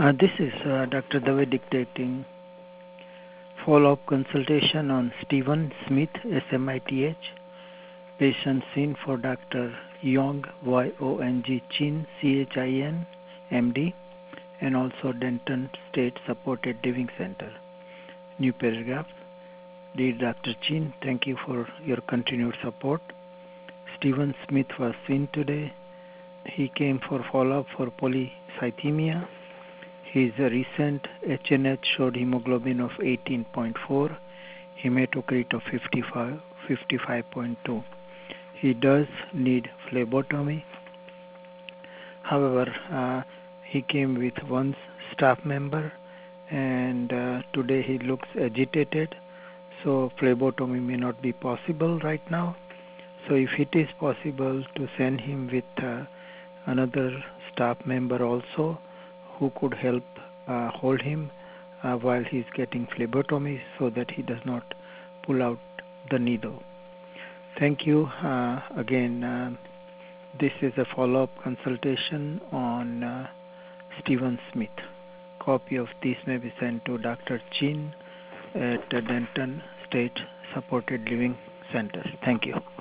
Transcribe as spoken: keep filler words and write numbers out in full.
Uh, this is uh, Doctor Dave dictating follow-up consultation on Stephen Smith, S M I T H, patient seen for Doctor Yong, Y O N G Chin, C H I N, M D, and also Denton State Supported Living Center. New paragraph. Dear Doctor Chin, thank you for your continued support. Stephen Smith was seen today. He came for follow-up for polycythemia. His recent H and H showed hemoglobin of eighteen point four, hematocrit of fifty-five, fifty-five point two. He does need phlebotomy. However, uh, he came with one staff member, and uh, today he looks agitated, so phlebotomy may not be possible right now. So if it is possible to send him with uh, another staff member also who could help uh, hold him uh, while he's getting phlebotomy so that he does not pull out the needle. Thank you. Uh, again, uh, this is a follow-up consultation on uh, Stephen Smith. Copy of this may be sent to Doctor Chin at the Denton State Supported Living Center. Thank you.